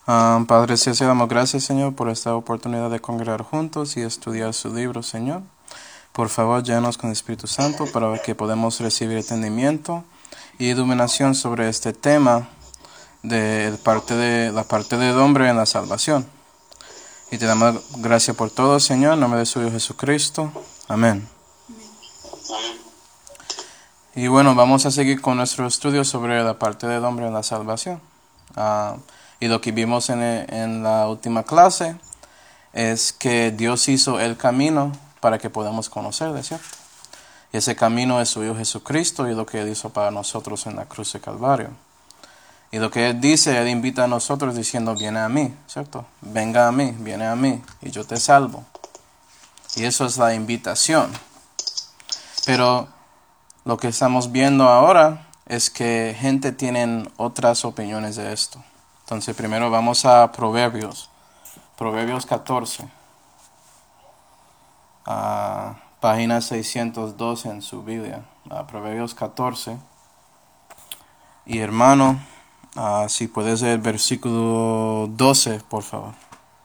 Padre Celestial, damos gracias, Señor, por esta oportunidad de congregar juntos y estudiar su libro, Señor. Por favor, llénanos con el Espíritu Santo para que podamos recibir entendimiento y iluminación sobre este tema de la parte del hombre en la salvación. Y te damos gracias por todo, Señor, en nombre de su Hijo Jesucristo. Amén. Y bueno, vamos a seguir con nuestro estudio sobre la parte del hombre en la salvación. Y lo que vimos en la última clase es que Dios hizo el camino para que podamos conocerle, ¿cierto? Y ese camino es su Hijo Jesucristo y lo que Él hizo para nosotros en la cruz de Calvario. Y lo que Él dice, Él invita a nosotros diciendo, viene a mí, ¿cierto? Venga a mí, viene a mí y yo te salvo. Y eso es la invitación. Pero lo que estamos viendo ahora es que gente tiene otras opiniones de esto. Entonces primero vamos a Proverbios 14, página 612 en su Biblia, Proverbios 14. Y hermano, si puedes leer el versículo 12, por favor.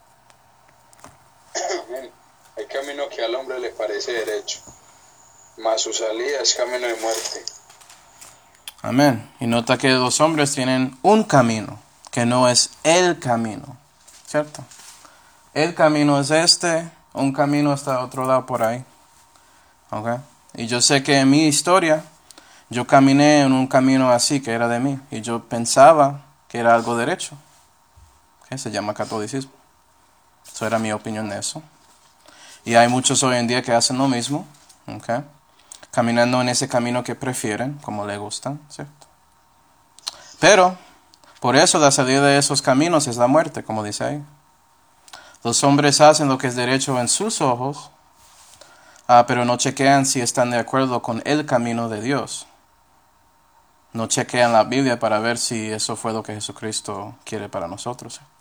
Hay camino que al hombre le parece derecho, mas su salida es camino de muerte. Amén. Y nota que los hombres tienen un camino, que no es el camino, ¿cierto? El camino es un camino está a otro lado por ahí. ¿Ok? Y yo sé que en mi historia, yo caminé en un camino así, que era de mí, y yo pensaba que era algo derecho. ¿Ok? Se llama catolicismo. Eso era mi opinión de eso. Y hay muchos hoy en día que hacen lo mismo, ¿ok? Caminando en ese camino que prefieren, como les gustan, ¿cierto? Pero por eso la salida de esos caminos es la muerte, como dice ahí. Los hombres hacen lo que es derecho en sus ojos, pero no chequean si están de acuerdo con el camino de Dios. No chequean la Biblia para ver si eso fue lo que Jesucristo quiere para nosotros, ¿cierto?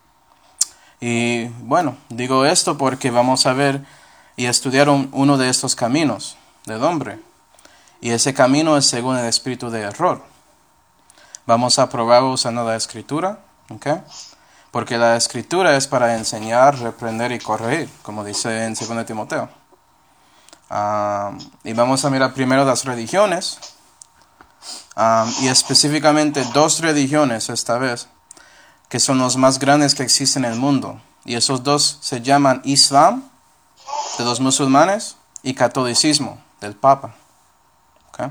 Y bueno, digo esto porque vamos a ver y estudiar uno de estos caminos del hombre. Y ese camino es según el espíritu de error. Vamos a probar usando la escritura, ¿ok? Porque la escritura es para enseñar, reprender y corregir, como dice en 2 Timoteo. Y vamos a mirar primero las religiones, y específicamente 2 religiones esta vez, que son los más grandes que existen en el mundo. Y esos 2 se llaman Islam, de los musulmanes, y catolicismo, del Papa. ¿Ok?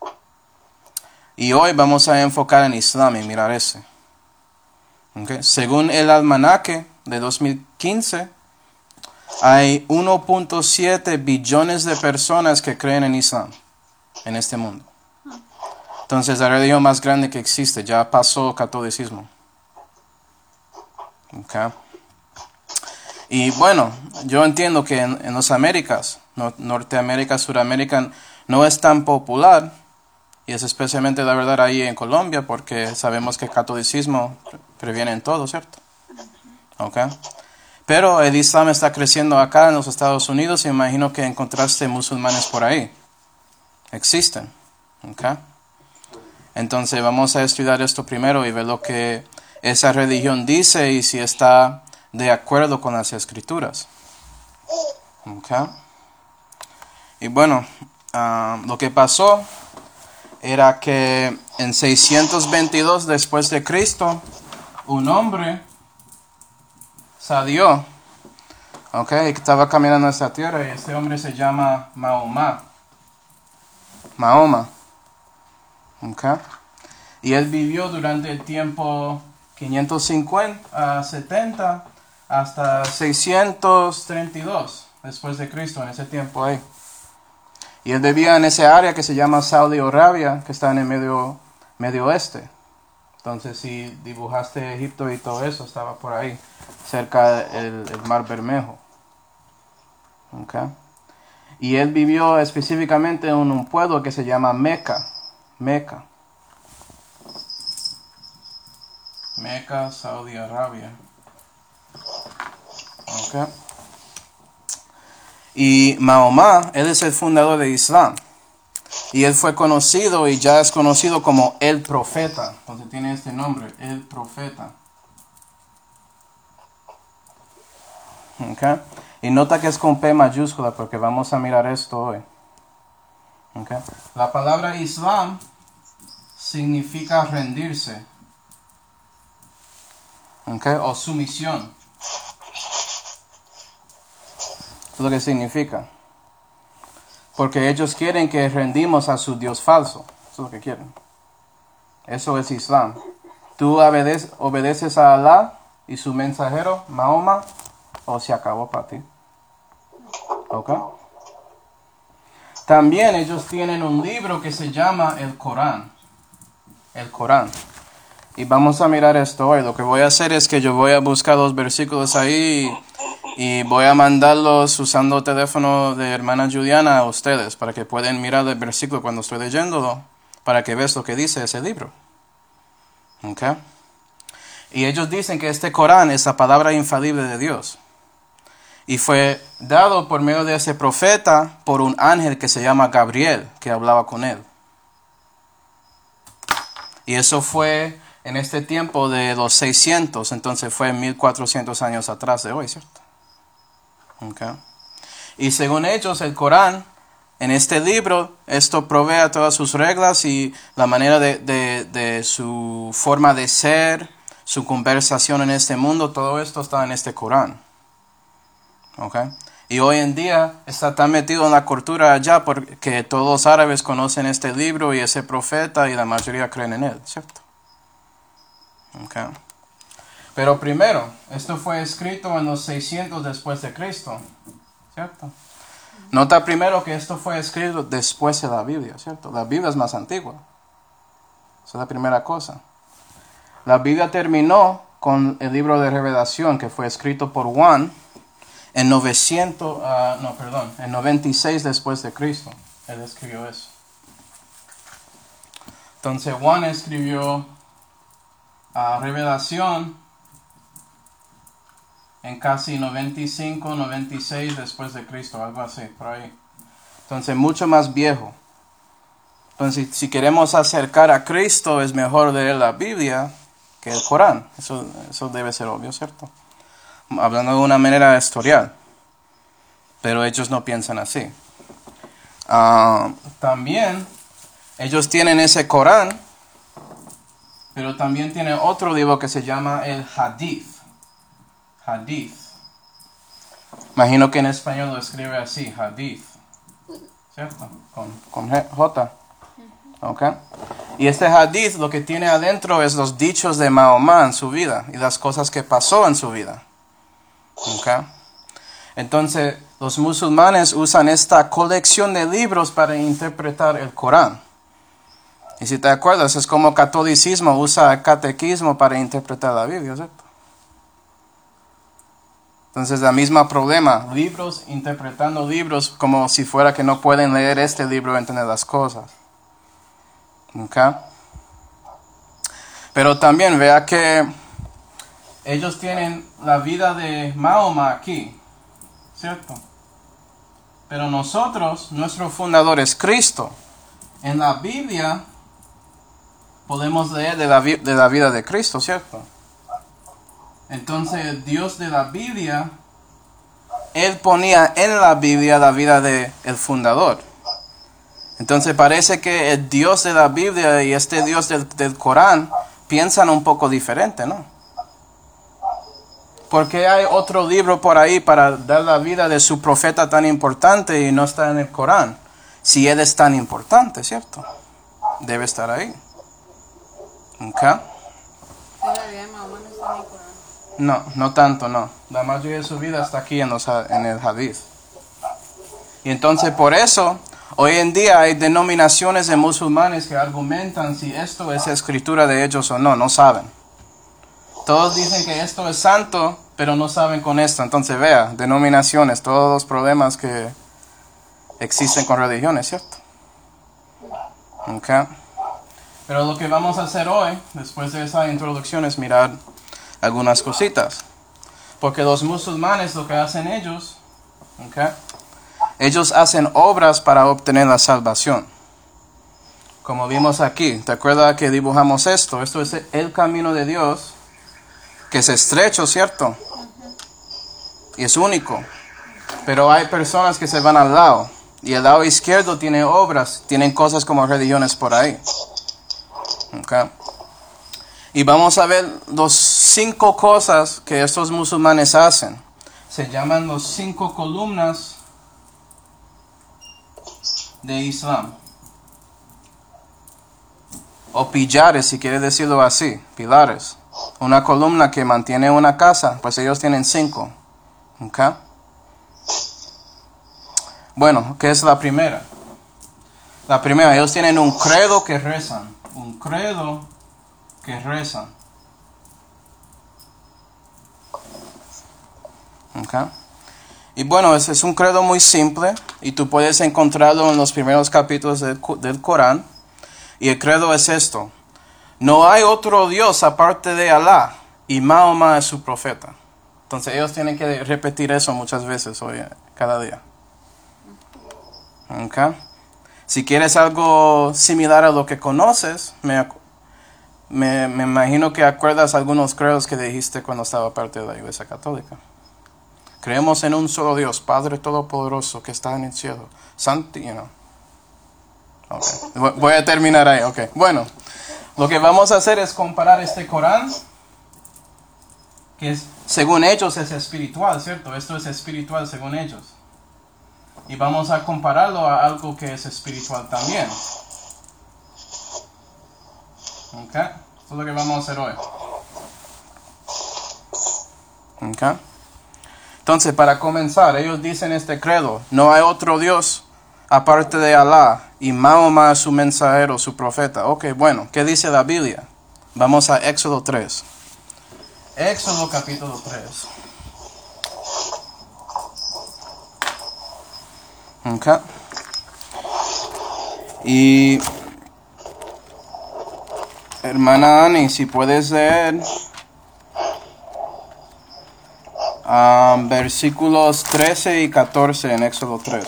Y hoy vamos a enfocar en Islam y mirar ese. Okay. Según el almanaque de 2015, hay 1.7 billones de personas que creen en Islam en este mundo. Entonces la religión más grande que existe, ya pasó catolicismo. Okay. Y bueno, yo entiendo que en las Américas, Norteamérica, Suramérica, no es tan popular. Y es especialmente la verdad ahí en Colombia, porque sabemos que el catolicismo previene en todo, ¿cierto? Okay. Pero el Islam está creciendo acá en los Estados Unidos y imagino que encontraste musulmanes por ahí. Existen. Okay. Entonces vamos a estudiar esto primero y ver lo que esa religión dice y si está de acuerdo con las escrituras. Okay. Y bueno, lo que pasó era que en 622 después de Cristo, un hombre salió, que estaba caminando en esta tierra, y este hombre se llama Mahoma. Y él vivió durante el tiempo 550 a 70 hasta 632 después de Cristo, en ese tiempo ahí. Y él vivía en ese área que se llama Saudi Arabia, que está en el medio oeste. Entonces, si dibujaste Egipto y todo eso, estaba por ahí, cerca del Mar Bermejo. Okay. Y él vivió específicamente en un pueblo que se llama Meca, Saudi Arabia. Okay. Y Mahoma, él es el fundador de Islam. Y él fue conocido y ya es conocido como el profeta. Entonces tiene este nombre, el profeta. Okay. Y nota que es con P mayúscula porque vamos a mirar esto hoy. Okay. La palabra Islam significa rendirse. Okay. O sumisión. Eso es lo que significa. Porque ellos quieren que rendimos a su Dios falso. Eso es lo que quieren. Eso es Islam. Tú obedeces a Alá y su mensajero, Mahoma, o se acabó para ti. ¿Ok? También ellos tienen un libro que se llama el Corán. El Corán. Y vamos a mirar esto hoy. Lo que voy a hacer es que yo voy a buscar los versículos ahí y voy a mandarlos usando el teléfono de hermana Juliana a ustedes para que puedan mirar el versículo cuando estoy leyéndolo, para que veas lo que dice ese libro. ¿Ok? Y ellos dicen que este Corán es la palabra infalible de Dios. Y fue dado por medio de ese profeta por un ángel que se llama Gabriel, que hablaba con él. Y eso fue en este tiempo de los 600, entonces fue 1400 años atrás de hoy, ¿cierto? Okay. Y según ellos, el Corán, en este libro, esto provee todas sus reglas y la manera de su forma de ser, su conversación en este mundo, todo esto está en este Corán. Okay. Y hoy en día está tan metido en la cultura allá porque todos los árabes conocen este libro y ese profeta y la mayoría creen en él, ¿cierto? Okay. Pero primero, esto fue escrito en los 600 después de Cristo, ¿cierto? Nota primero que esto fue escrito después de la Biblia, ¿cierto? La Biblia es más antigua. Esa es la primera cosa. La Biblia terminó con el libro de Revelación que fue escrito por Juan en 96 después de Cristo. Él escribió eso. Entonces Juan escribió Revelación en casi 95, 96 después de Cristo, algo así, por ahí. Entonces mucho más viejo. Entonces si queremos acercar a Cristo es mejor leer la Biblia que el Corán. Eso debe ser obvio, ¿cierto? Hablando de una manera historial. Pero ellos no piensan así. También ellos tienen ese Corán, pero también tienen otro libro que se llama el Hadith. Hadith. Imagino que en español lo escribe así, Hadith. ¿Cierto? Con J. ¿Ok? Y este Hadith lo que tiene adentro es los dichos de Mahoma en su vida y las cosas que pasó en su vida. ¿Ok? Entonces, los musulmanes usan esta colección de libros para interpretar el Corán. Y si te acuerdas, es como catolicismo usa el catequismo para interpretar la Biblia, ¿cierto? Entonces, el mismo problema, libros interpretando libros como si fuera que no pueden leer este libro y entender las cosas. ¿Ok? Pero también vea que ellos tienen la vida de Mahoma aquí, ¿cierto? Pero nosotros, nuestro fundador es Cristo. En la Biblia podemos leer de la vida de Cristo, ¿cierto? Entonces el Dios de la Biblia, Él ponía en la Biblia la vida del fundador. Entonces parece que el Dios de la Biblia y este Dios del Corán piensan un poco diferente, ¿no? Porque hay otro libro por ahí para dar la vida de su profeta tan importante y no está en el Corán. Si él es tan importante, ¿cierto? Debe estar ahí. ¿Ok? No tanto, no. La mayoría de su vida está aquí en el Hadith. Y entonces por eso, hoy en día hay denominaciones de musulmanes que argumentan si esto es escritura de ellos o no. No saben. Todos dicen que esto es santo, pero no saben con esto. Entonces vea, denominaciones, todos los problemas que existen con religiones, ¿cierto? ¿Ok? Pero lo que vamos a hacer hoy, después de esa introducción, es mirar algunas cositas. Porque los musulmanes, lo que hacen ellos, ¿ok? Ellos hacen obras para obtener la salvación. Como vimos aquí, ¿te acuerdas que dibujamos esto? Esto es el camino de Dios, que es estrecho, ¿cierto? y es único. Pero hay personas que se van al lado. Y el lado izquierdo tiene obras, tienen cosas como religiones por ahí. Okay. Y vamos a ver los 5 cosas que estos musulmanes hacen. Se llaman los 5 columnas de Islam. O pillares, si quiere decirlo así, pilares. Una columna que mantiene una casa, pues ellos tienen 5. Okay. Bueno, ¿qué es la primera? La primera, ellos tienen un credo que rezan. Un credo que rezan. Okay. Y bueno, es un credo muy simple y tú puedes encontrarlo en los primeros capítulos del Corán. Y el credo es esto: no hay otro Dios aparte de Alá y Mahoma es su profeta. Entonces ellos tienen que repetir eso muchas veces hoy, cada día. Okay. Si quieres algo similar a lo que conoces, me imagino que acuerdas algunos credos que dijiste cuando estaba parte de la Iglesia Católica. Creemos en un solo Dios, Padre Todopoderoso, que está en el cielo. Santo, you know. Okay. Voy a terminar ahí. Okay. Bueno, lo que vamos a hacer es comparar este Corán, que según ellos es espiritual, ¿cierto? Esto es espiritual según ellos. Y vamos a compararlo a algo que es espiritual también. Ok. Esto es lo que vamos a hacer hoy. Ok. Entonces, para comenzar, ellos dicen este credo: no hay otro Dios aparte de Alá, y Mahoma es su mensajero, su profeta. Ok, bueno, ¿qué dice la Biblia? Vamos a Éxodo 3. Éxodo capítulo 3. Okay. Y hermana Ani, si puedes leer versículos 13 y 14 en Éxodo 3.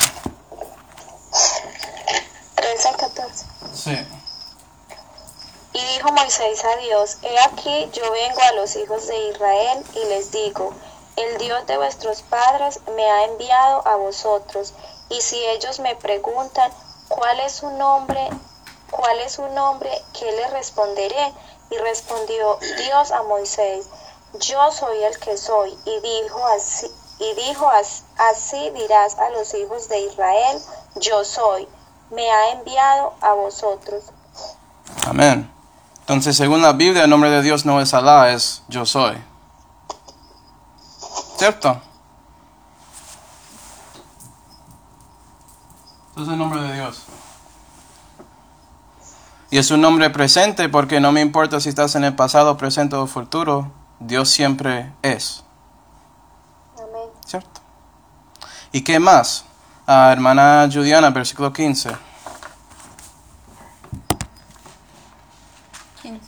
13 y 14. Sí. Y dijo Moisés a Dios: He aquí, yo vengo a los hijos de Israel y les digo: el Dios de vuestros padres me ha enviado a vosotros. Y si ellos me preguntan: ¿cuál es su nombre? ¿Qué les responderé? Y respondió Dios a Moisés: yo soy el que soy. Y dijo así dirás a los hijos de Israel: yo soy, me ha enviado a vosotros. Amén. Entonces, según la Biblia, el nombre de Dios no es Alá, es yo soy. ¿Cierto? Ese es el nombre de Dios. Y es un nombre presente porque no me importa si estás en el pasado, presente o futuro, Dios siempre es. Amén. ¿Cierto? ¿Y qué más? Hermana Juliana, versículo 15. 15.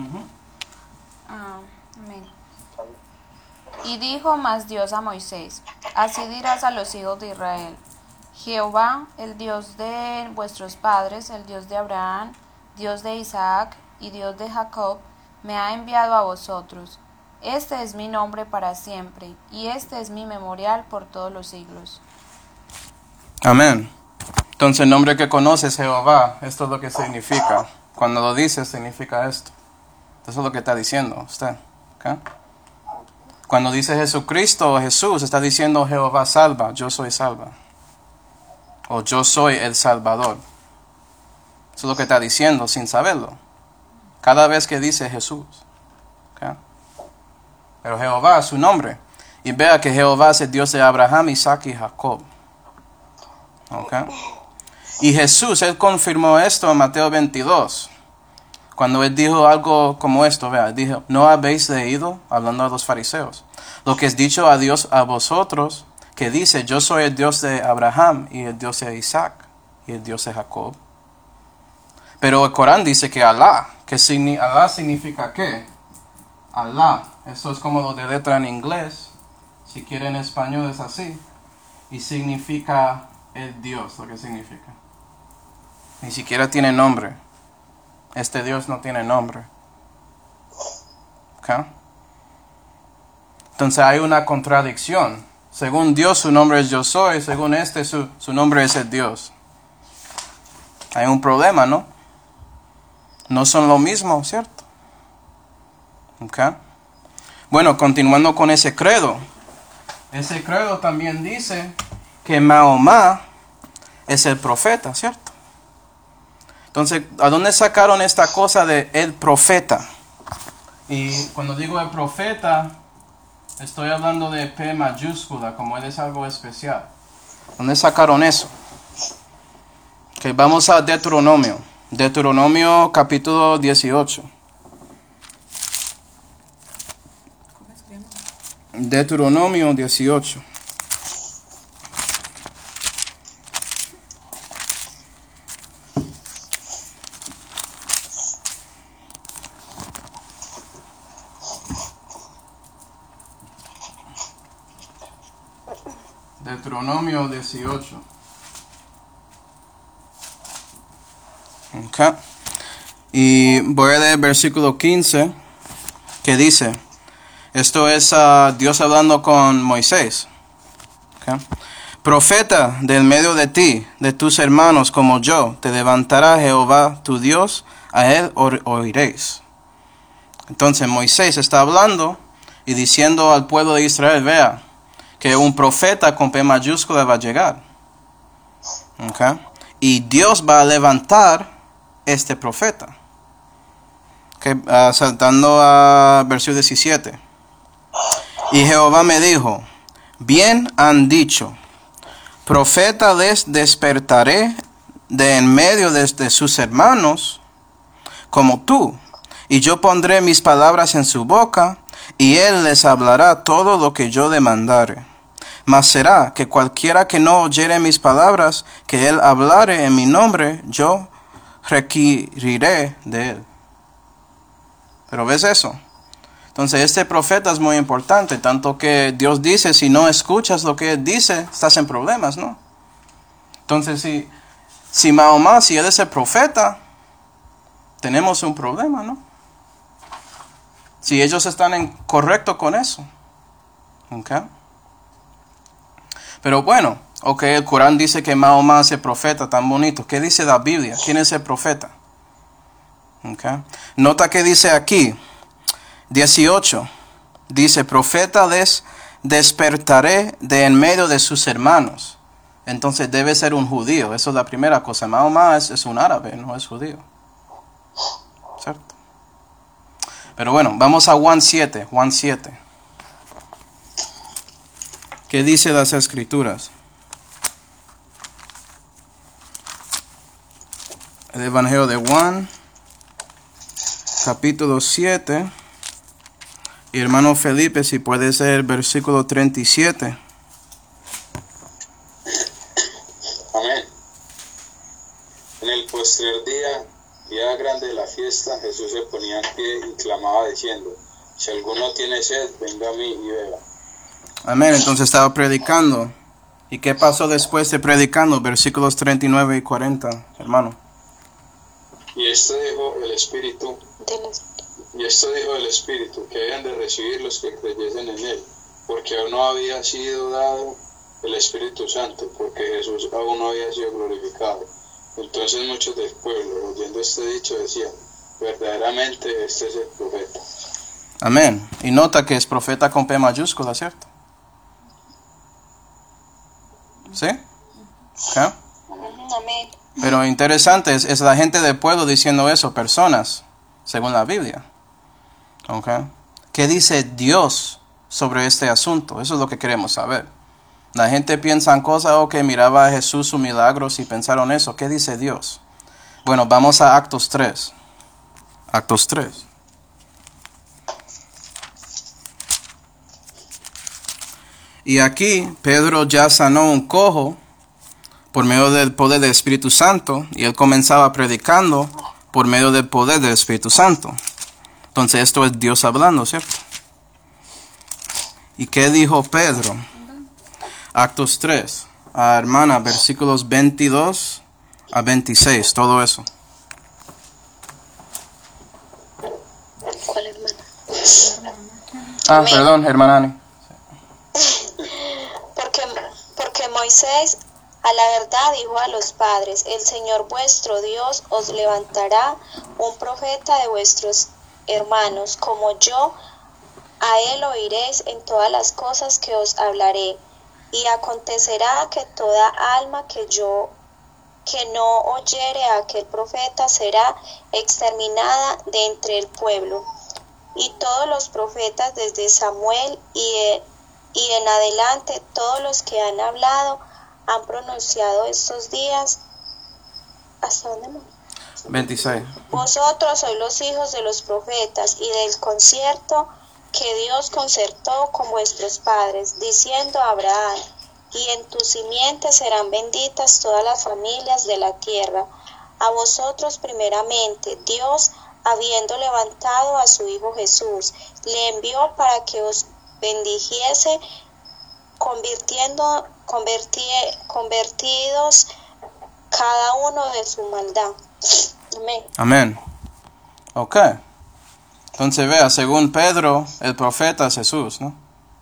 Amén. Y dijo más Dios a Moisés: así dirás a los hijos de Israel: Jehová, el Dios de vuestros padres, el Dios de Abraham, Dios de Isaac y Dios de Jacob, me ha enviado a vosotros. Este es mi nombre para siempre, y este es mi memorial por todos los siglos. Amén. Entonces el nombre que conoces, Jehová, esto es lo que significa. Cuando lo dices, significa esto. Eso es lo que está diciendo usted. ¿Okay? Cuando dice Jesucristo o Jesús, está diciendo Jehová salva, yo soy salva. O yo soy el Salvador. Eso es lo que está diciendo sin saberlo. Cada vez que dice Jesús. ¿Okay? Pero Jehová es su nombre. Y vea que Jehová es el Dios de Abraham, Isaac y Jacob. ¿Okay? Y Jesús, Él confirmó esto en Mateo 22. Cuando Él dijo algo como esto, vea, dijo: ¿no habéis leído, hablando a los fariseos, lo que es dicho a Dios a vosotros, que dice: yo soy el Dios de Abraham y el Dios de Isaac y el Dios de Jacob? Pero el Corán dice que Alá, Alá significa ¿qué? Alá, eso es como lo de letra en inglés, si quiere en español es así, y significa el Dios, lo que significa. Ni siquiera tiene nombre. Este Dios no tiene nombre. ¿Okay? Entonces hay una contradicción. Según Dios su nombre es yo soy, según su nombre es el Dios. Hay un problema, ¿no? No son lo mismo, ¿cierto? Okay. Bueno, continuando con ese credo. Ese credo también dice que Mahoma es el profeta, ¿cierto? Entonces, ¿a dónde sacaron esta cosa de el profeta? Y cuando digo el profeta, estoy hablando de P mayúscula, como él es algo especial. ¿Dónde sacaron eso? Okay, vamos a Deuteronomio. Deuteronomio capítulo 18. Deuteronomio 18. Deuteronomio 18. Okay. Y voy a leer el versículo 15 que dice, esto es Dios hablando con Moisés. Okay. Profeta del medio de ti, de tus hermanos como yo, te levantará Jehová tu Dios, a él oiréis. Entonces Moisés está hablando y diciendo al pueblo de Israel, vea, que un profeta con P mayúscula va a llegar. Okay. Y Dios va a levantar este profeta. Okay. Saltando a versículo 17. Y Jehová me dijo, bien han dicho, profeta les despertaré de en medio de sus hermanos, como tú, y yo pondré mis palabras en su boca, y él les hablará todo lo que yo demandare. Mas será que cualquiera que no oyere mis palabras, que él hablare en mi nombre, yo requiriré de él. ¿Pero ves eso? Entonces este profeta es muy importante, tanto que Dios dice, si no escuchas lo que él dice, estás en problemas, ¿no? Entonces si Mahoma, si él es el profeta, tenemos un problema, ¿no? Si ellos están en correcto con eso. ¿Okay? Pero bueno, el Corán dice que Mahoma es el profeta, tan bonito. ¿Qué dice la Biblia? ¿Quién es el profeta? Okay. Nota que dice aquí, 18, dice, profeta les despertaré de en medio de sus hermanos. Entonces debe ser un judío, eso es la primera cosa. Mahoma es un árabe, no es judío. ¿Cierto? Pero bueno, vamos a Juan 7, Juan 7. ¿Qué dice las Escrituras? El Evangelio de Juan, capítulo 7. Y hermano Felipe, si puede ser el versículo 37. Amén. En el postrer día grande de la fiesta, Jesús se ponía en pie y clamaba diciendo, si alguno tiene sed, venga a mí y beba. Amén, entonces estaba predicando. ¿Y qué pasó después de predicando? Versículos 39 y 40, hermano. Y esto dijo el Espíritu, que habían de recibir los que creyesen en él, porque aún no había sido dado el Espíritu Santo, porque Jesús aún no había sido glorificado. Entonces muchos del pueblo, oyendo este dicho, decían, verdaderamente este es el profeta. Amén. Y nota que es profeta con P mayúscula, ¿cierto? ¿Sí? ¿Okay? Amén. Pero interesante, es la gente del pueblo diciendo eso, personas, según la Biblia. ¿Okay? ¿Qué dice Dios sobre este asunto? Eso es lo que queremos saber. La gente piensa en cosas, que miraba a Jesús sus milagros y pensaron eso. ¿Qué dice Dios? Bueno, vamos a Actos 3. Actos 3. Y aquí Pedro ya sanó un cojo por medio del poder del Espíritu Santo, y él comenzaba predicando por medio del poder del Espíritu Santo. Entonces esto es Dios hablando, ¿cierto? ¿Y qué dijo Pedro? Actos 3, hermana, versículos 22 a 26, todo eso. ¿Cuál hermana? Perdón, hermana Ani. Moisés a la verdad dijo a los padres: el Señor vuestro Dios os levantará un profeta de vuestros hermanos, como yo. A él oiréis en todas las cosas que os hablaré. Y acontecerá que toda alma que no oyere a aquel profeta será exterminada de entre el pueblo. Y todos los profetas desde Samuel y en adelante, todos los que han hablado, han pronunciado estos días. ¿Hasta dónde no? 26. Vosotros sois los hijos de los profetas y del concierto que Dios concertó con vuestros padres, diciendo a Abraham: y en tu simiente serán benditas todas las familias de la tierra. A vosotros primeramente Dios, habiendo levantado a su Hijo Jesús, le envió para que os bendijese, convertidos cada uno de su maldad. Amén. Amén. Ok. Entonces vea, según Pedro, el profeta es Jesús, ¿no?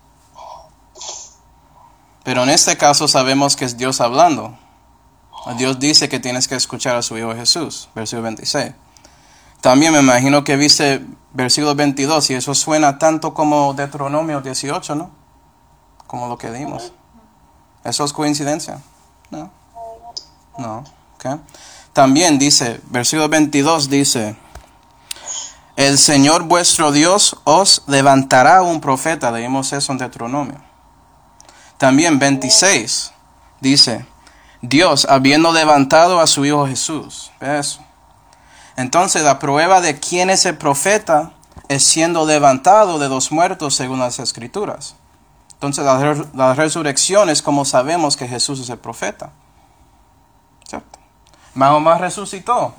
Pero en este caso sabemos que es Dios hablando. Dios dice que tienes que escuchar a su Hijo Jesús, versículo 26. También me imagino que viste versículo 22, y eso suena tanto como Deuteronomio 18, ¿no? Como lo que dimos. ¿Eso es coincidencia? No. No. Okay. También dice, versículo 22 dice: el Señor vuestro Dios os levantará un profeta. Leímos eso en Deuteronomio. También 26 dice: Dios habiendo levantado a su Hijo Jesús. ¿Ve eso? Entonces la prueba de quién es el profeta es siendo levantado de los muertos según las Escrituras. Entonces la resurrección es como sabemos que Jesús es el profeta. ¿Cierto? ¿Mahoma resucitó?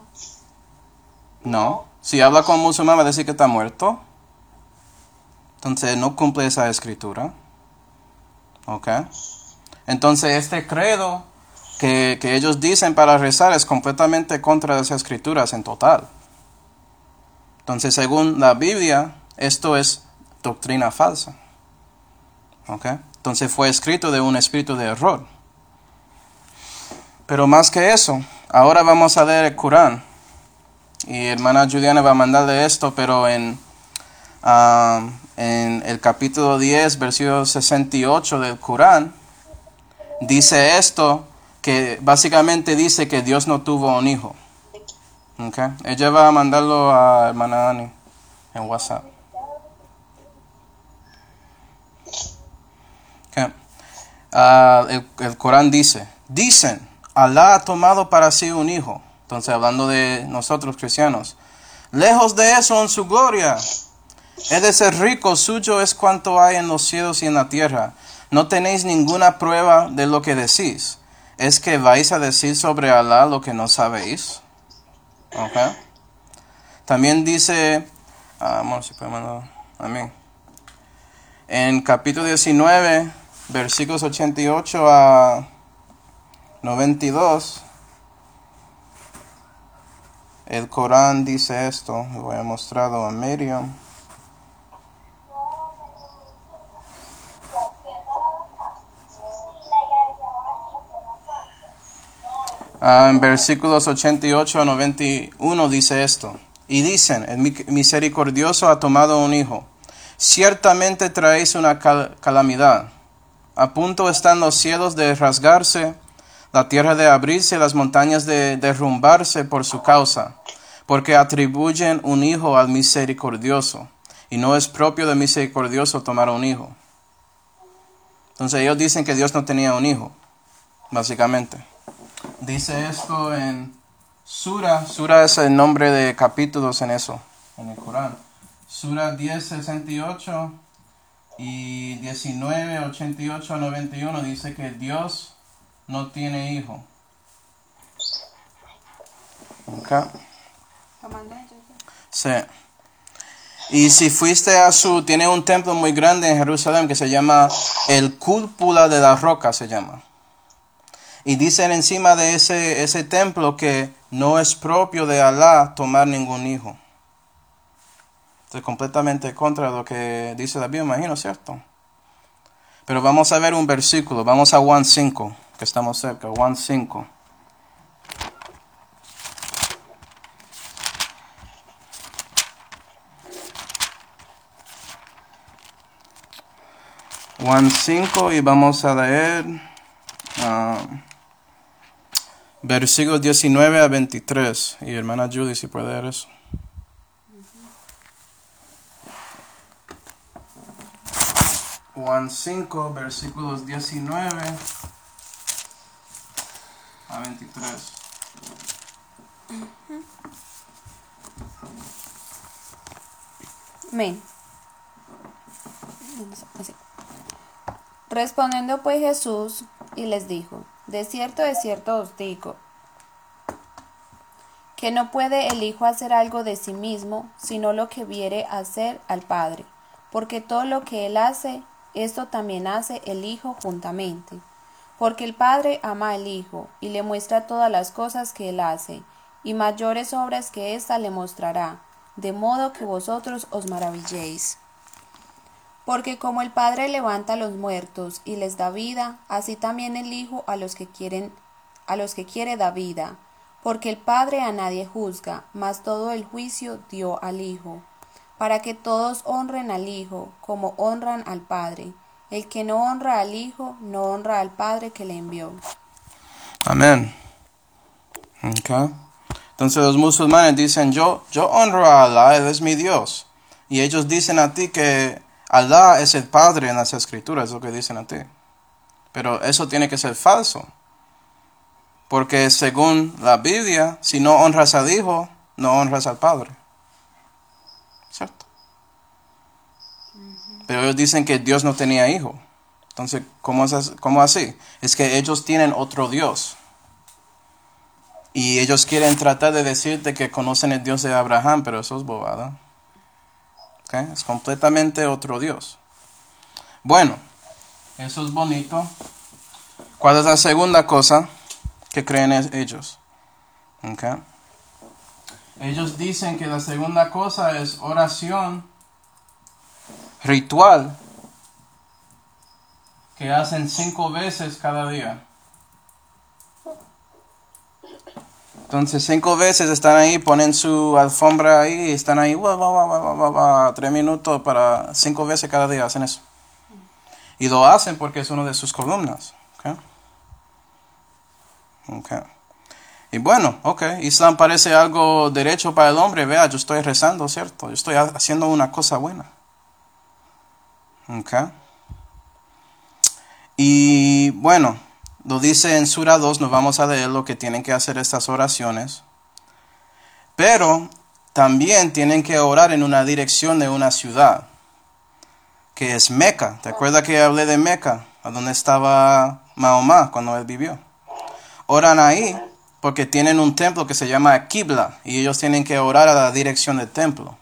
No. Si habla con un musulmán va a decir que está muerto. Entonces no cumple esa escritura. ¿Ok? Entonces este credo que ellos dicen para rezar es completamente contra las escrituras en total. Entonces según la Biblia, esto es doctrina falsa. ¿Ok? Entonces fue escrito de un espíritu de error. Pero más que eso, ahora vamos a leer el Corán. Y hermana Juliana va a mandarle esto, pero en el capítulo 10, versículo 68 del Corán, dice esto, que básicamente dice que Dios no tuvo un hijo. Okay. Ella va a mandarlo a hermana Ani en WhatsApp. Okay. El Corán dicen, Alá ha tomado para sí un hijo. Entonces, hablando de nosotros cristianos, lejos de eso en su gloria, he de ser rico, suyo es cuanto hay en los cielos y en la tierra. No tenéis ninguna prueba de lo que decís. ¿Es que vais a decir sobre Alá lo que no sabéis? Okay. También dice, amor, si puede mandar a mí. En capítulo 19, versículos 88 a 92, el Corán dice esto. Lo voy a mostrar a Miriam. En versículos 88 a 91 dice esto. Y dicen, el misericordioso ha tomado un hijo. Ciertamente traéis una calamidad. A punto están los cielos de rasgarse, la tierra de abrirse, las montañas de derrumbarse por su causa, porque atribuyen un hijo al misericordioso, y no es propio del misericordioso tomar un hijo. Entonces ellos dicen que Dios no tenía un hijo, básicamente. Dice esto en Sura es el nombre de capítulos en eso, en el Corán. Sura 10:68 y 19:88 a 91 dice que Dios no tiene hijo. Okay. Sí. Y si fuiste tiene un templo muy grande en Jerusalén que se llama el Cúpula de la Roca, se llama. Y dicen encima de ese templo que no es propio de Alá tomar ningún hijo. Estoy completamente contra lo que dice la Biblia, imagino, ¿cierto? Pero vamos a ver un versículo. Vamos a Juan 5, que estamos cerca. Juan 5. Juan 5 y vamos a leer versículos 19 a 23. Y hermana Judy, si puede leer eso. Juan 5, versículos 19 a 23. Amén. Así. Respondiendo pues Jesús y les dijo, de cierto os digo, que no puede el Hijo hacer algo de sí mismo, sino lo que viere hacer al Padre, porque todo lo que él hace, esto también hace el Hijo juntamente. Porque el Padre ama al Hijo, y le muestra todas las cosas que él hace, y mayores obras que ésta le mostrará, de modo que vosotros os maravilléis. Porque como el Padre levanta a los muertos y les da vida, así también el Hijo a los que quiere da vida. Porque el Padre a nadie juzga, mas todo el juicio dio al Hijo, para que todos honren al Hijo, como honran al Padre. El que no honra al Hijo, no honra al Padre que le envió. Amén. Okay. Entonces los musulmanes dicen, yo honro a Allah, Él es mi Dios. Y ellos dicen a ti que Allah es el Padre en las Escrituras, es lo que dicen a ti. Pero eso tiene que ser falso. Porque según la Biblia, si no honras al Hijo, no honras al Padre. ¿Cierto? Pero ellos dicen que Dios no tenía hijo. Entonces, ¿cómo así? Es que ellos tienen otro Dios. Y ellos quieren tratar de decirte que conocen el Dios de Abraham, pero eso es bobada. ¿Okay? Es completamente otro Dios. Bueno, eso es bonito. ¿Cuál es la segunda cosa que creen ellos? ¿Okay? Ellos dicen que la segunda cosa es oración ritual que hacen 5 veces cada día. Entonces 5 veces están ahí, ponen su alfombra ahí y están ahí 3 minutos para 5 veces cada día hacen eso. Y lo hacen porque es una de sus columnas. Okay. Y bueno, Islam parece algo derecho para el hombre. Vea, yo estoy rezando, ¿cierto? Yo estoy haciendo una cosa buena. Y bueno, lo dice en Sura 2, nos vamos a leer lo que tienen que hacer estas oraciones. Pero también tienen que orar en una dirección de una ciudad, que es Meca. ¿Te acuerdas que hablé de Meca? A donde estaba Mahoma cuando él vivió. Oran ahí porque tienen un templo que se llama Qibla y ellos tienen que orar a la dirección del templo.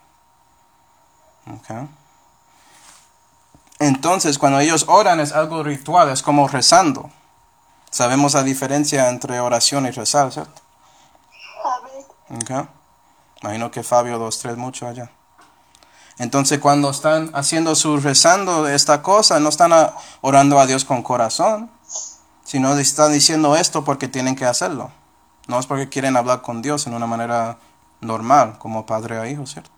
Entonces, cuando ellos oran es algo ritual, es como rezando. Sabemos la diferencia entre oración y rezar, ¿cierto? Imagino que Fabio los tres mucho allá. Entonces, cuando están haciendo su rezando esta cosa, no están orando a Dios con corazón, sino están diciendo esto porque tienen que hacerlo. No es porque quieren hablar con Dios en una manera normal, como padre a hijo, ¿cierto?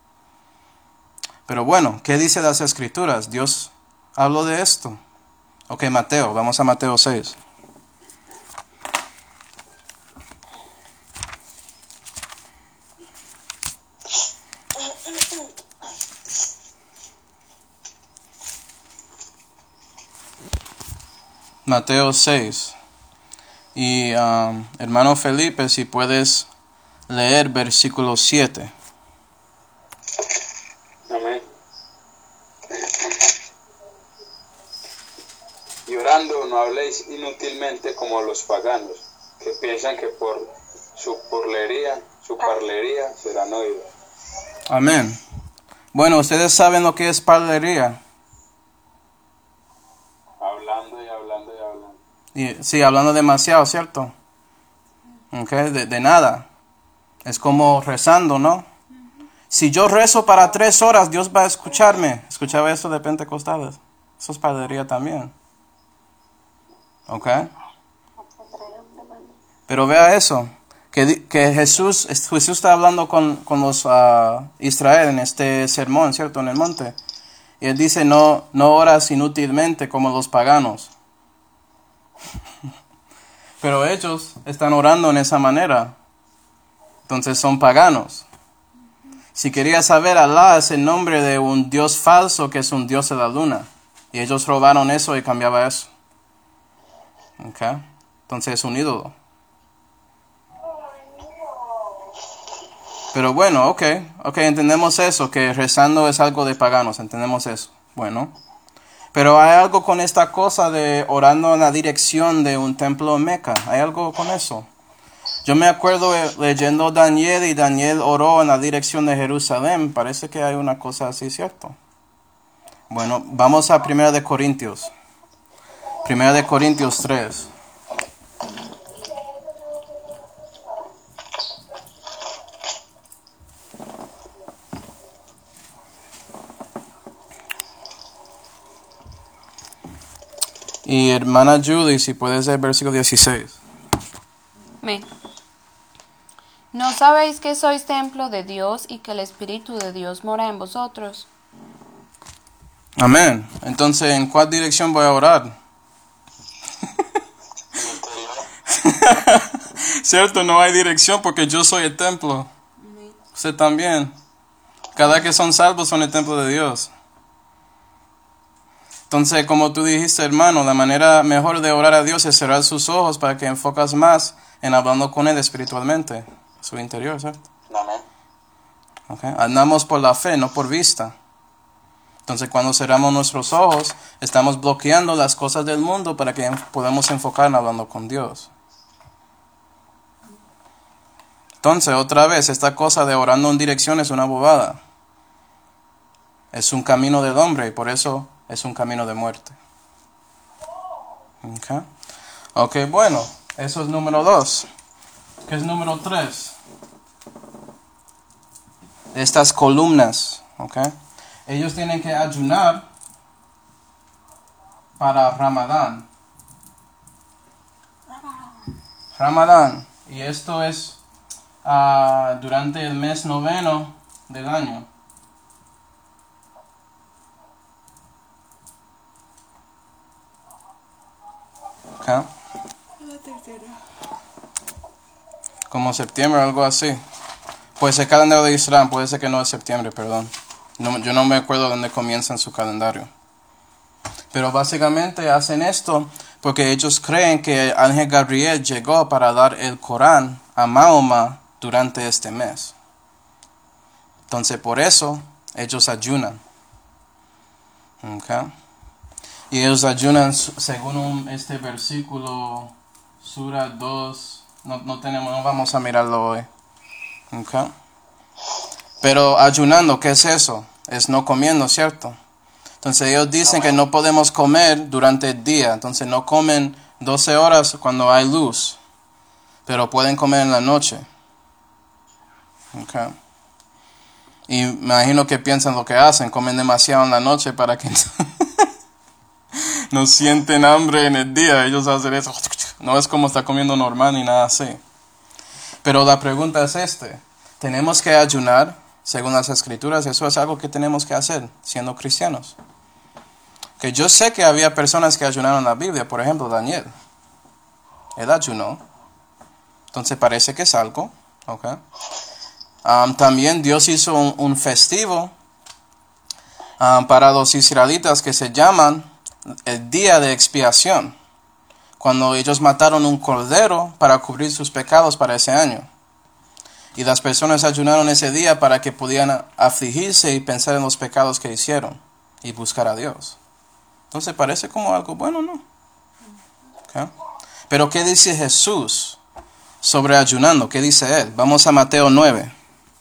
Pero bueno, ¿qué dice las Escrituras? Dios habló de esto. Mateo, vamos a Mateo 6. Mateo 6. Y hermano Felipe, si puedes leer versículo 7. Amén. Y orando no habléis inútilmente como los paganos, que piensan que por su parlería serán oídos. Amén. Bueno, ustedes saben lo que es parlería. Hablando y hablando y hablando. Sí, hablando demasiado, ¿cierto? De nada. Es como rezando, ¿no? Si yo rezo para 3 horas, Dios va a escucharme. ¿Escuchaba eso de Pentecostales? Eso es padrería también. ¿Ok? Pero vea eso. Que Jesús está hablando con los Israel en este sermón, ¿cierto? En el monte. Y él dice, no oras inútilmente como los paganos. Pero ellos están orando en esa manera. Entonces son paganos. Si quería saber, Alá es el nombre de un dios falso que es un dios de la luna. Y ellos robaron eso y cambiaba eso. ¿Okay? Entonces es un ídolo. Pero bueno, ok, entendemos eso, que rezando es algo de paganos, entendemos eso. Bueno, pero hay algo con esta cosa de orando en la dirección de un templo en Meca. ¿Hay algo con eso? Yo me acuerdo leyendo Daniel y Daniel oró en la dirección de Jerusalén. Parece que hay una cosa así, ¿cierto? Bueno, vamos a 1 de Corintios. 1 de Corintios 3. Y hermana Judy, si puedes leer versículo 16. Amén. ¿No sabéis que sois templo de Dios y que el Espíritu de Dios mora en vosotros? Amén. Entonces, ¿en cuál dirección voy a orar? ¿Cierto? No hay dirección porque yo soy el templo. Usted también. Cada que son salvos son el templo de Dios. Entonces, como tú dijiste, hermano, la manera mejor de orar a Dios es cerrar sus ojos para que enfocas más en hablando con Él espiritualmente, su interior, ¿cierto? Amén. Okay. Andamos por la fe, no por vista. Entonces, cuando cerramos nuestros ojos, estamos bloqueando las cosas del mundo para que podamos enfocar en hablando con Dios. Entonces, otra vez, esta cosa de orando en dirección es una bobada. Es un camino del hombre y por eso es un camino de muerte. Ok, bueno, eso es número 2. ¿Qué es número 3? Estas columnas, ok. Ellos tienen que ayunar para Ramadán. Ramadán. Y esto es durante el mes 9 del año. Okay. Como septiembre o algo así. Puede ser calendario de Islam, puede ser que no es septiembre, perdón. Yo no me acuerdo dónde comienza su calendario. Pero básicamente hacen esto porque ellos creen que el ángel Gabriel llegó para dar el Corán a Mahoma durante este mes. Entonces por eso ellos ayunan. Okay. Y ellos ayunan según este versículo, Sura 2. No vamos a mirarlo hoy. Okay. Pero ayunando, ¿qué es eso? Es no comiendo, ¿cierto? Entonces ellos dicen que no podemos comer durante el día. Entonces no comen 12 horas cuando hay luz. Pero pueden comer en la noche. Okay. Y me imagino que piensan lo que hacen. Comen demasiado en la noche para que no sienten hambre en el día. Ellos hacen eso. No es como estar comiendo normal ni nada así. Pero la pregunta es ¿tenemos que ayunar según las escrituras? Eso es algo que tenemos que hacer siendo cristianos. Que yo sé que había personas que ayunaron en la Biblia. Por ejemplo, Daniel. Él ayunó. Entonces parece que es algo. Okay. También Dios hizo un festivo para los israelitas que se llaman el día de expiación, cuando ellos mataron un cordero para cubrir sus pecados para ese año. Y las personas ayunaron ese día para que pudieran afligirse y pensar en los pecados que hicieron y buscar a Dios. Entonces parece como algo bueno, ¿no? Okay. Pero ¿qué dice Jesús sobre ayunando? ¿Qué dice Él? Vamos a Mateo 9.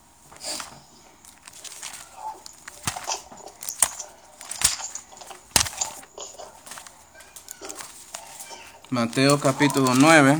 Mateo capítulo 9.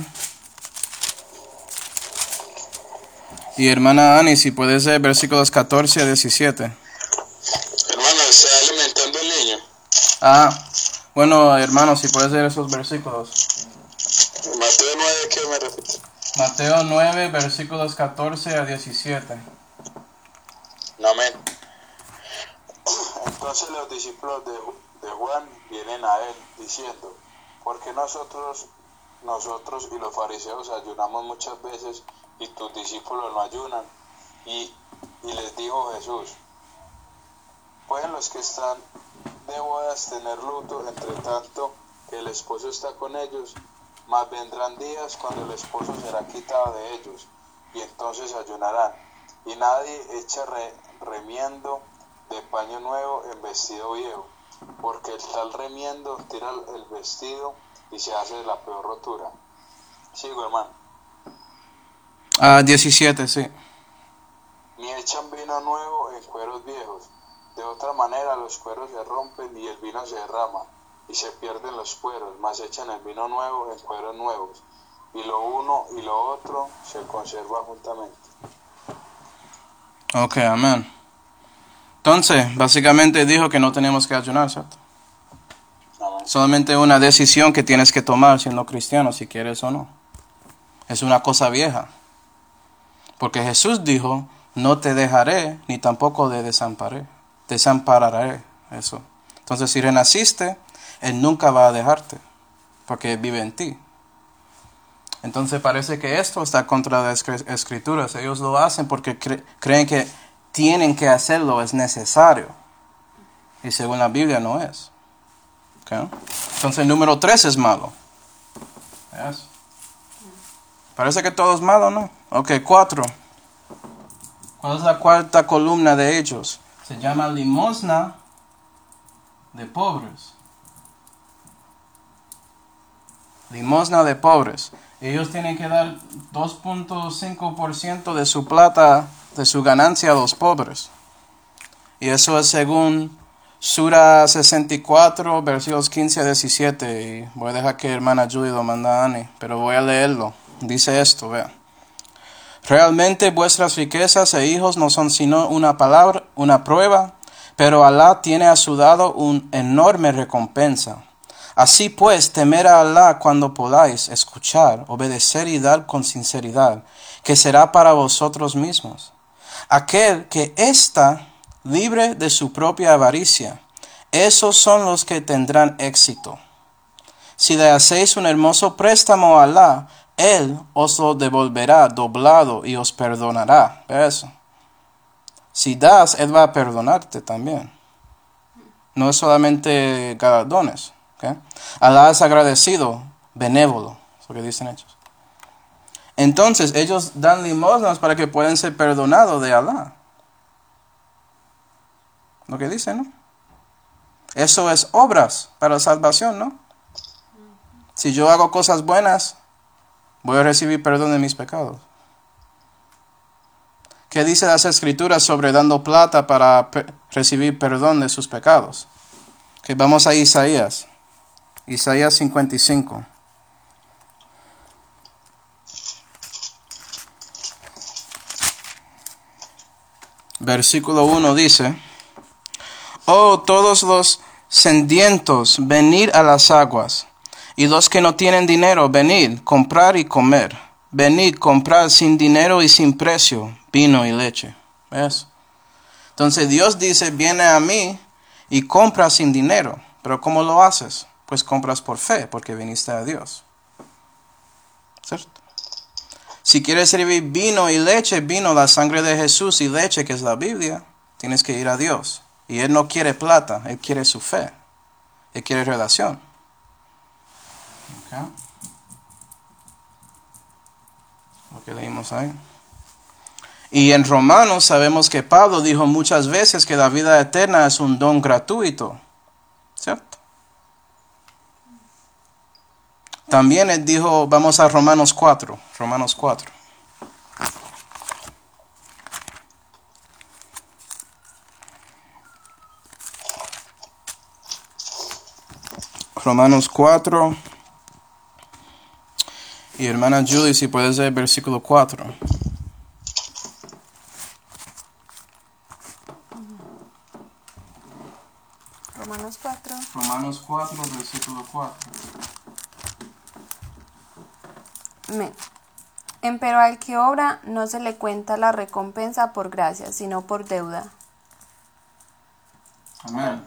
Y hermana Ani, si puedes leer versículos 14 a 17. Hermano, ¿está alimentando el niño? Bueno, hermanos, si puedes leer esos versículos. Mateo 9, ¿qué me repite? Mateo 9, versículos 14 a 17. Amén. Entonces los discípulos de Juan vienen a él diciendo, ¿por qué nosotros y los fariseos ayunamos muchas veces y tus discípulos no ayunan? Y les dijo Jesús, ¿pueden los que están de bodas tener luto entre tanto que el esposo está con ellos? Mas vendrán días cuando el esposo será quitado de ellos, y entonces ayunarán. Y nadie echa remiendo de paño nuevo en vestido viejo, porque el tal remiendo tira el vestido y se hace la peor rotura. Sigo, hermano. 17, sí. Ni echan vino nuevo en cueros viejos. De otra manera los cueros se rompen y el vino se derrama, y se pierden los cueros, mas echan el vino nuevo en cueros nuevos, y lo uno y lo otro se conserva juntamente. Ok, amén. Entonces, básicamente dijo que no tenemos que ayunar, ¿cierto? Amén. Solamente una decisión que tienes que tomar siendo cristiano, si quieres o no. Es una cosa vieja. Porque Jesús dijo, no te dejaré, ni tampoco te desampararé. Eso. Entonces, si renaciste, Él nunca va a dejarte, porque vive en ti. Entonces parece que esto está contra las escrituras. Ellos lo hacen porque creen que tienen que hacerlo, es necesario. Y según la Biblia no es. ¿Okay? Entonces el número 3 es malo. ¿Ves? Parece que todo es malo, ¿no? Ok, 4. ¿Cuál es la cuarta columna de ellos? Se llama limosna de pobres. Limosna de pobres. Ellos tienen que dar 2.5% de su plata, de su ganancia a los pobres. Y eso es según Sura 64, versículos 15 a 17. Y voy a dejar que hermana Judy lo manda a Annie, pero voy a leerlo. Dice esto, vea. Realmente vuestras riquezas e hijos no son sino una prueba, pero Alá tiene a su lado una enorme recompensa. Así pues, temer a Alá cuando podáis escuchar, obedecer y dar con sinceridad, que será para vosotros mismos. Aquel que está libre de su propia avaricia, esos son los que tendrán éxito. Si le hacéis un hermoso préstamo a Alá, Él os lo devolverá doblado y os perdonará. ¿Ves? Si das, Él va a perdonarte también. No es solamente galardones. ¿Okay? Alá es agradecido, benévolo, es lo que dicen ellos. Entonces ellos dan limosnas para que puedan ser perdonados de Alá. Lo que dicen, ¿no? Eso es obras para salvación, ¿no? Si yo hago cosas buenas, voy a recibir perdón de mis pecados. ¿Qué dice las escrituras sobre dando plata para recibir perdón de sus pecados? Que vamos a Isaías 55. Versículo 1 dice, oh, todos los sedientos, venid a las aguas, y los que no tienen dinero, venid, comprar y comer. Venid, comprar sin dinero y sin precio, vino y leche. ¿Ves? Entonces Dios dice, viene a mí y compra sin dinero. Pero ¿cómo lo haces? Pues compras por fe, porque viniste a Dios. ¿Cierto? Si quieres servir vino y leche, vino, la sangre de Jesús, y leche, que es la Biblia, tienes que ir a Dios. Y Él no quiere plata, Él quiere su fe. Él quiere relación. Okay. Lo que leímos ahí. Y en Romanos sabemos que Pablo dijo muchas veces que la vida eterna es un don gratuito. ¿Cierto? También él dijo, vamos a Romanos 4. Romanos 4. Romanos 4. Y hermana Judy, si puedes leer versículo 4. Romanos 4. Romanos 4, versículo 4. Amén. Empero al que obra no se le cuenta la recompensa por gracia, sino por deuda. Amén.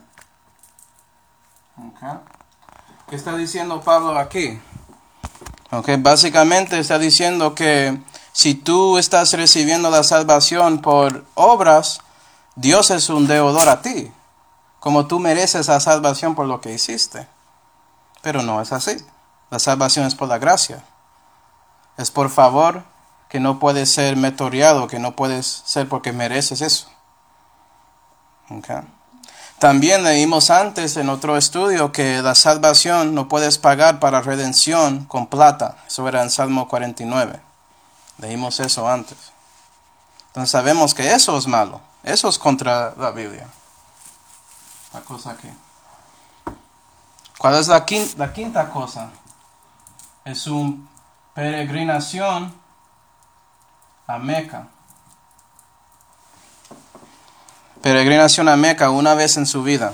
Okay. ¿Qué está diciendo Pablo aquí? Okay, básicamente está diciendo que si tú estás recibiendo la salvación por obras, Dios es un deudor a ti, como tú mereces la salvación por lo que hiciste. Pero no es así. La salvación es por la gracia. Es por favor que no puede ser metoriado, que no puedes ser porque mereces eso. Okay. También leímos antes en otro estudio que la salvación no puedes pagar para redención con plata. Eso era en Salmo 49. Leímos eso antes. Entonces sabemos que eso es malo. Eso es contra la Biblia. La cosa aquí. ¿Cuál es la quinta cosa? Es una peregrinación a Meca. Peregrinación a Meca una vez en su vida.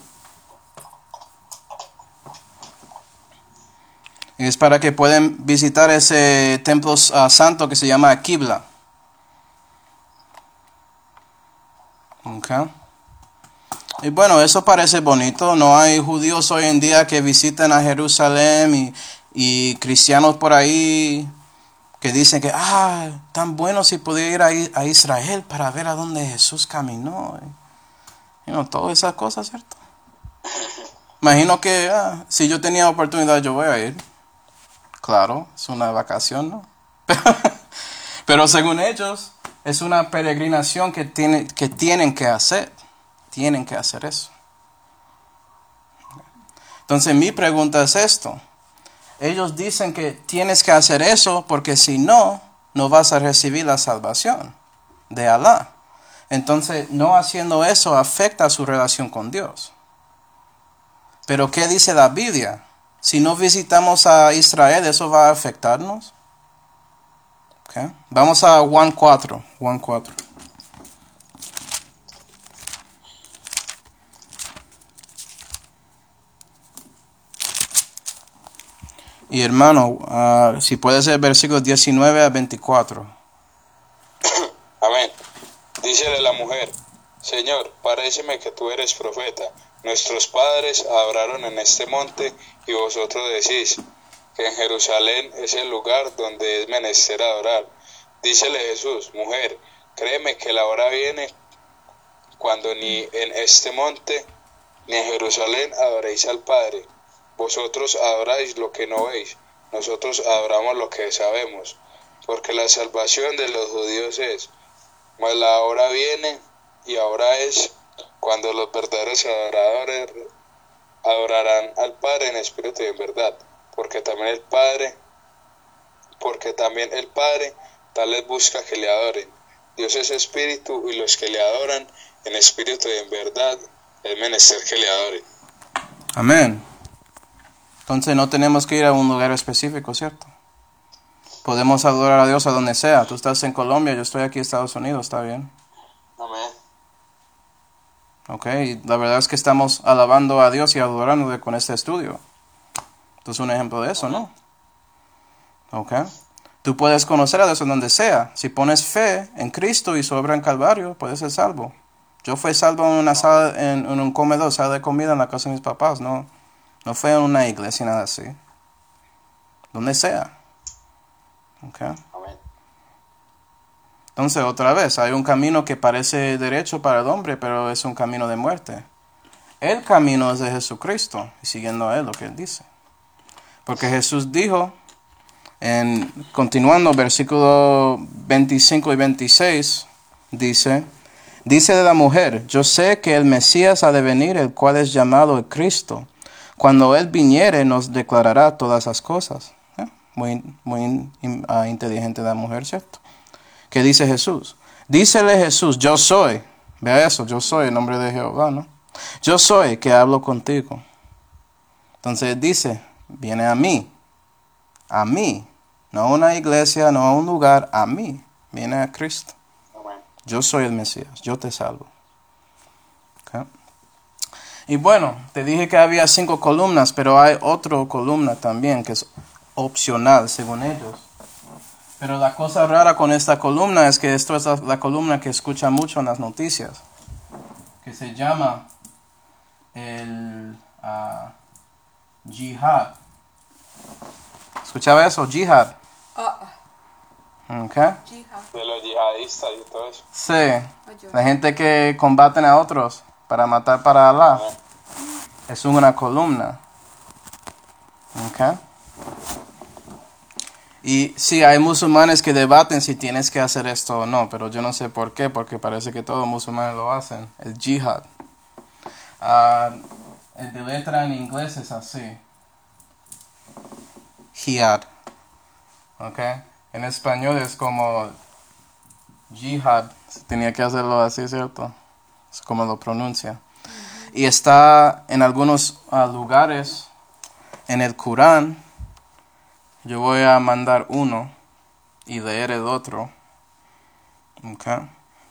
Y es para que puedan visitar ese templo santo que se llama Qibla. Okay. Y bueno, eso parece bonito. No hay judíos hoy en día que visiten a Jerusalén y cristianos por ahí que dicen que, tan bueno si pudiera ir a Israel para ver a dónde Jesús caminó. Todas esas cosas, ¿cierto? Imagino que si yo tenía oportunidad yo voy a ir. Claro, es una vacación, ¿no? Pero según ellos, es una peregrinación que tienen que hacer. Tienen que hacer eso. Entonces mi pregunta es esto. Ellos dicen que tienes que hacer eso porque si no, no vas a recibir la salvación de Alá. Entonces, no haciendo eso afecta su relación con Dios. Pero ¿qué dice la Biblia? Si no visitamos a Israel, ¿eso va a afectarnos? Okay. Vamos a Juan 4. Juan 4. Y hermano, si puede ser versículos 19 a 24. Amén. Dícele la mujer: Señor, paréceme que tú eres profeta. Nuestros padres adoraron en este monte, y vosotros decís que en Jerusalén es el lugar donde es menester adorar. Dícele Jesús: Mujer, créeme que la hora viene cuando ni en este monte ni en Jerusalén adoréis al Padre. Vosotros adoráis lo que no veis, nosotros adoramos lo que sabemos, porque la salvación de los judíos es. Mas la hora viene, y ahora es, cuando los verdaderos adoradores adorarán al Padre en espíritu y en verdad, porque también el Padre tales busca que le adoren. Dios es espíritu, y los que le adoran en espíritu y en verdad es menester que le adoren. Amén. Entonces no tenemos que ir a un lugar específico, ¿cierto? Podemos adorar a Dios a donde sea. Tú estás en Colombia, yo estoy aquí en Estados Unidos, ¿está bien? Amén. Ok, y la verdad es que estamos alabando a Dios y adorándole con este estudio. Esto es un ejemplo de eso, ¿no? Ok. Tú puedes conocer a Dios en donde sea. Si pones fe en Cristo y su obra en Calvario, puedes ser salvo. Yo fui salvo en una sala, en un comedor, sala de comida en la casa de mis papás, no fue en una iglesia, nada así. Donde sea. Okay. Amén. Entonces, otra vez, hay un camino que parece derecho para el hombre, pero es un camino de muerte. El camino es de Jesucristo, y siguiendo a Él lo que Él dice. Porque Jesús dijo, continuando versículo 25 y 26, dice de la mujer: Yo sé que el Mesías ha de venir, el cual es llamado el Cristo. Cuando Él viniere, nos declarará todas esas cosas. Muy inteligente la mujer, ¿cierto? ¿Qué dice Jesús? Dícele Jesús: Yo soy. Vea eso, yo soy, el nombre de Jehová, ¿no? Yo soy que hablo contigo. Entonces dice, viene a mí, no a una iglesia, no a un lugar, a mí, viene a Cristo. Yo soy el Mesías, yo te salvo. Okay. Y bueno, te dije que había 5 columnas, pero hay otra columna también que es opcional según ellos. Pero la cosa rara con esta columna es que esto es la columna que escucha mucho en las noticias, que se llama el jihad. ¿Escuchaba eso? Jihad. Okay. De los yihadistas y todo eso. Sí, la gente que combaten a otros para matar para Allah. Es una columna. Okay. Y sí, hay musulmanes que debaten si tienes que hacer esto o no, pero yo no sé por qué, porque parece que todos los musulmanes lo hacen. El jihad. El de letra en inglés es así. Jihad. Okay. En español es como jihad. Tenía que hacerlo así, ¿cierto? Es como lo pronuncia. Y está en algunos lugares en el Corán. Yo voy a mandar uno y leer el otro. Okay.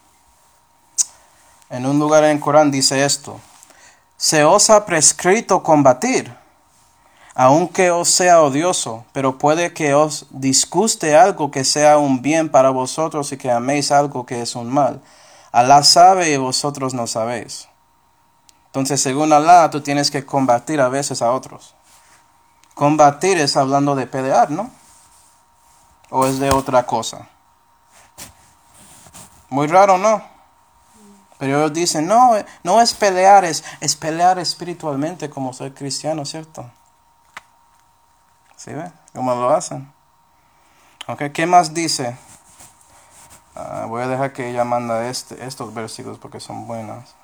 En un lugar en el Corán dice esto: se os ha prescrito combatir, aunque os sea odioso, pero puede que os disguste algo que sea un bien para vosotros y que améis algo que es un mal. Alá sabe y vosotros no sabéis. Entonces, según Alá, tú tienes que combatir a veces a otros. Combatir es hablando de pelear, ¿no? ¿O es de otra cosa? Muy raro, ¿no? Pero ellos dicen, no es pelear, es pelear espiritualmente como soy cristiano, ¿cierto? ¿Sí ve? ¿Cómo lo hacen? Okay, ¿qué más dice? Voy a dejar que ella manda estos versículos porque son buenos.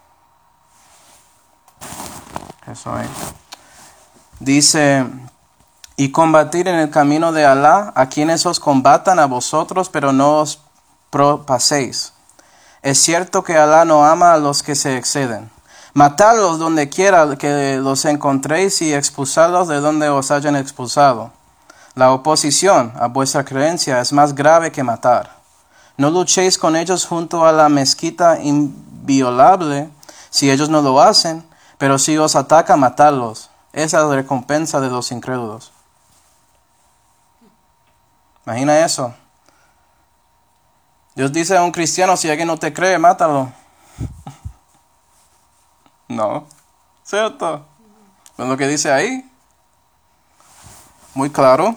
Eso ahí. Dice: y combatir en el camino de Alá a quienes os combatan a vosotros, pero no os propaséis. Es cierto que Alá no ama a los que se exceden. Matadlos donde quiera que los encontréis y expulsadlos de donde os hayan expulsado. La oposición a vuestra creencia es más grave que matar. No luchéis con ellos junto a la mezquita inviolable si ellos no lo hacen, pero si os atacan, matadlos. Esa es la recompensa de los incrédulos. Imagina eso. Dios dice a un cristiano: si alguien no te cree, mátalo. No, ¿cierto? ¿No es lo que dice ahí? Muy claro.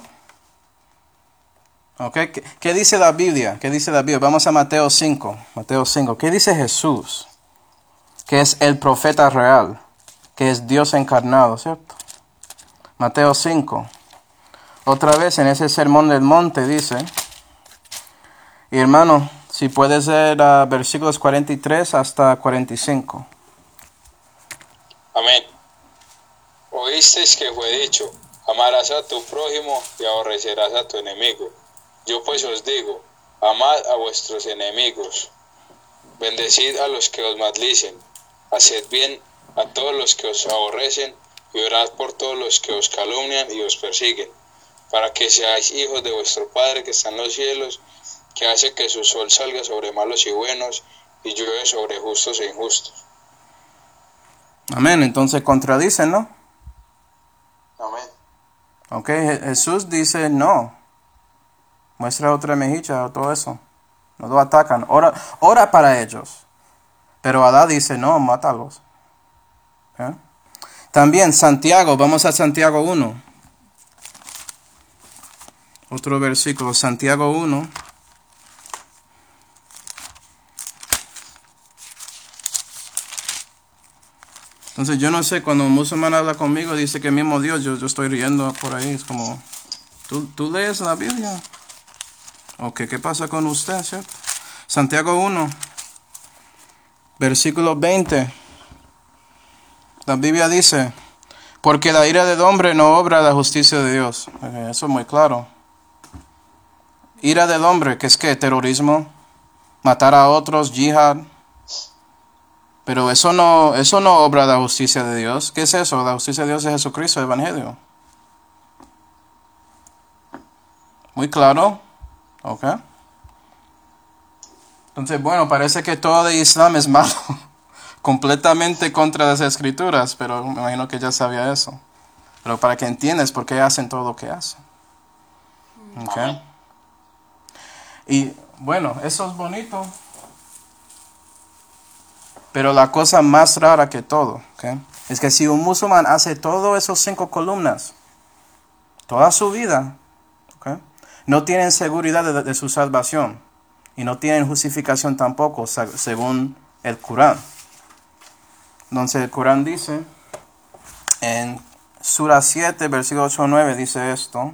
Okay. ¿Qué dice la Biblia? ¿Qué dice la Biblia? Vamos a Mateo 5. Mateo 5. ¿Qué dice Jesús? Que es el profeta real, que es Dios encarnado, ¿cierto? Mateo 5. Otra vez en ese sermón del monte dice, y hermano, si puedes leer versículos 43 hasta 45. Amén. Oísteis que fue dicho: amarás a tu prójimo y aborrecerás a tu enemigo. Yo pues os digo: amad a vuestros enemigos, bendecid a los que os maldicen, haced bien a todos los que os aborrecen, y orad por todos los que os calumnian y os persiguen, para que seáis hijos de vuestro Padre que está en los cielos, que hace que su sol salga sobre malos y buenos, y llueve sobre justos e injustos. Amén. Entonces contradicen, ¿no? Amén. Ok, Jesús dice no. Muestra otra mejilla o todo eso. No lo atacan. Ora para ellos. Pero Alá dice no, mátalos. ¿Eh? También Santiago, vamos a Santiago 1. Otro versículo, Santiago 1. Entonces yo no sé, cuando un musulmán habla conmigo, dice que mismo Dios, yo estoy riendo por ahí. Es como, ¿tú lees la Biblia? Ok, ¿qué pasa con usted, cierto? Santiago 1, versículo 20. La Biblia dice: porque la ira del hombre no obra la justicia de Dios. Eso es muy claro. Ira del hombre, que es que terrorismo, matar a otros, yihad. Pero eso no obra la justicia de Dios. ¿Qué es eso? La justicia de Dios es Jesucristo, el Evangelio. Muy claro. Ok. Entonces, bueno, parece que todo de Islam es malo. completamente contra las escrituras, pero me imagino que ya sabía eso. Pero para que entiendas por qué hacen todo lo que hacen. Okay. Y bueno, eso es bonito. Pero la cosa más rara que todo, ¿okay?, es que si un musulmán hace todos esos 5 columnas, toda su vida, ¿okay?, no tienen seguridad de su salvación. Y no tienen justificación tampoco, según el Corán. Entonces el Corán dice, en Sura 7, versículo 8 o 9, dice esto.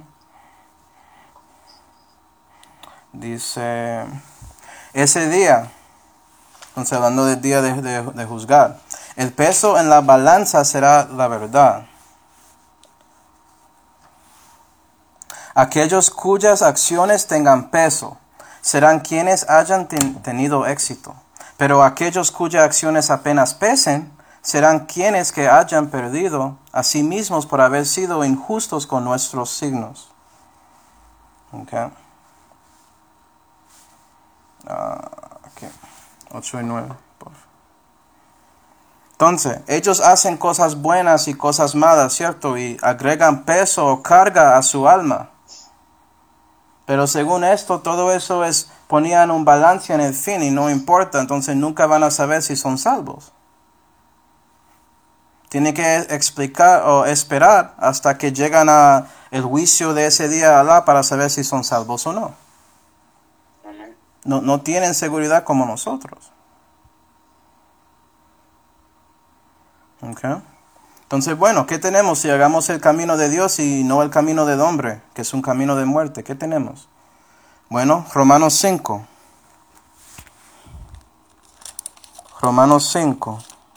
Dice, ese día, entonces hablando del día de juzgar, el peso en la balanza será la verdad. Aquellos cuyas acciones tengan peso serán quienes hayan tenido éxito, pero aquellos cuyas acciones apenas pesen serán quienes que hayan perdido a sí mismos por haber sido injustos con nuestros signos. Okay. 8 y 9. Entonces, ellos hacen cosas buenas y cosas malas, ¿cierto? Y agregan peso o carga a su alma. Pero según esto, todo eso ponían un balance en el fin y no importa. Entonces nunca van a saber si son salvos. Tienen que explicar o esperar hasta que llegan a el juicio de ese día a Alá para saber si son salvos o no. No tienen seguridad como nosotros. Okay. Entonces, bueno, ¿qué tenemos si hagamos el camino de Dios y no el camino del hombre, que es un camino de muerte? ¿Qué tenemos? Bueno, Romanos 5. Romanos 5.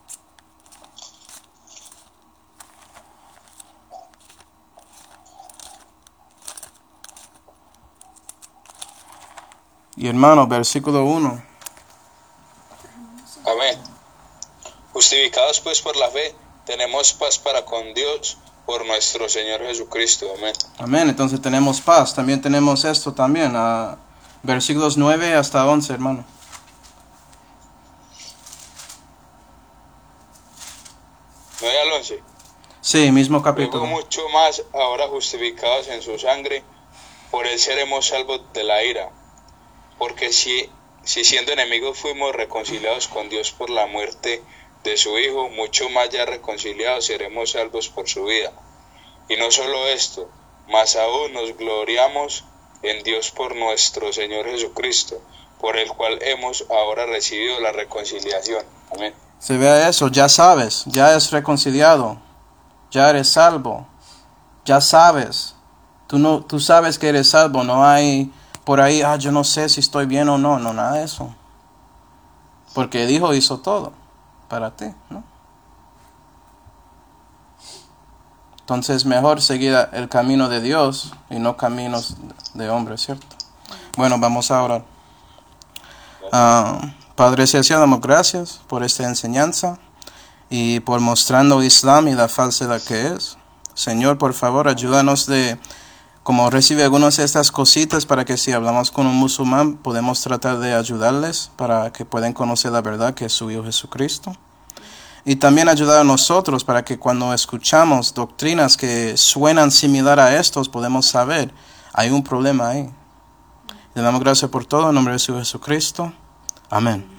Y hermano, versículo 1. Amén. Justificados pues por la fe, tenemos paz para con Dios por nuestro Señor Jesucristo. Amén. Amén. Entonces tenemos paz. También tenemos esto también. Versículos 9 hasta 11, hermano. 9 al 11. Sí, mismo capítulo. Luego mucho más, ahora justificados en su sangre, por él seremos salvos de la ira. Porque si siendo enemigos fuimos reconciliados con Dios por la muerte de su Hijo, mucho más ya reconciliados seremos salvos por su vida. Y no solo esto, más aún nos gloriamos en Dios por nuestro Señor Jesucristo, por el cual hemos ahora recibido la reconciliación. Amén. Se ve eso, ya sabes, ya es reconciliado, ya eres salvo, ya sabes, tú sabes que eres salvo, no hay por ahí, yo no sé si estoy bien o no, nada de eso. Porque el Hijo hizo todo para ti, ¿no? Entonces mejor seguir el camino de Dios y no caminos de hombres, ¿cierto? Bueno, vamos a orar. Padre Celestial, damos gracias por esta enseñanza y por mostrando Islam y la falsedad que es. Señor, por favor, ayúdanos como recibe algunas de estas cositas para que si hablamos con un musulmán podemos tratar de ayudarles para que puedan conocer la verdad que es su Hijo Jesucristo. Y también ayudar a nosotros para que cuando escuchamos doctrinas que suenan similar a estos podemos saber, hay un problema ahí. Le damos gracias por todo en nombre de su Jesucristo. Amén.